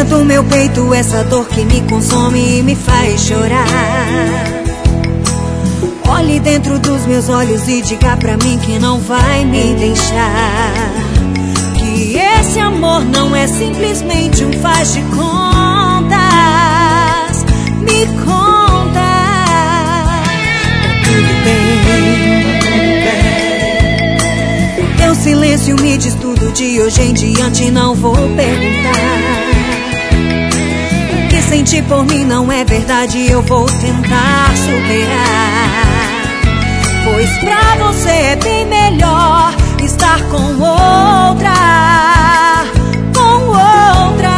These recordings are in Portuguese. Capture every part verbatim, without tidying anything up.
Tira do meu peito essa dor que me consome e me faz chorar. Olhe dentro dos meus olhos e diga pra mim que não vai me deixar. Que esse amor não é simplesmente um faz de contas. Me conta. Tudo bem, tudo bem. O teu silêncio me diz tudo, de hoje em diante não vou perguntar. O que senti por mim não é verdade, eu vou tentar superar. Pois pra você é bem melhor estar com outra, com outra.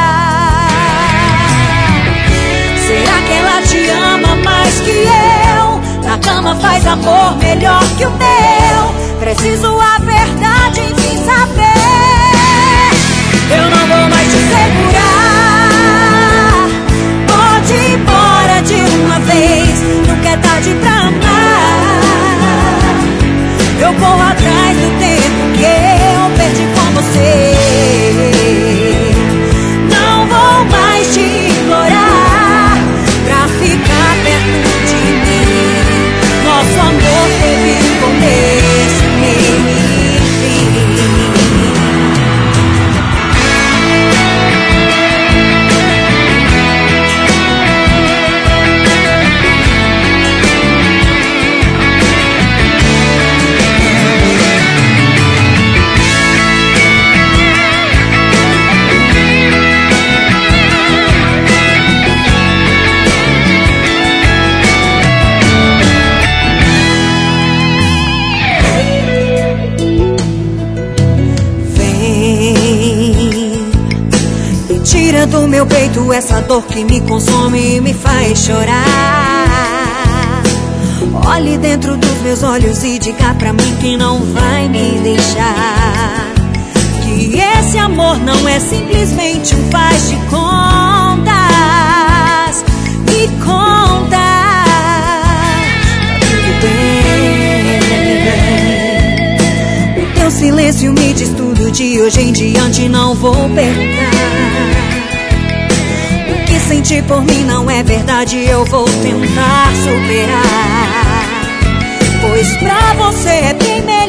Será que ela te ama mais que eu? Na cama faz amor melhor que o meu. Preciso a verdade, enfim, saber. Eu não vou mais te segurar. Pode ir embora de uma vez, nunca é tarde pra amar. Eu corro atrás do tempo que eu perdi com você. Não vou mais te implorar pra ficar perto de mim. Nosso amor teve começo, meio e fim. Tira do meu peito essa dor que me consome e me faz chorar. Olhe dentro dos meus olhos e diga pra mim que não vai me deixar. Que esse amor não é simplesmente um faz de contas. Me conta. Tá tudo bem. O teu silêncio me diz tudo, de hoje em diante não vou perguntar. O que senti por mim não é verdade, eu vou tentar superar. Pois pra você é bem melhor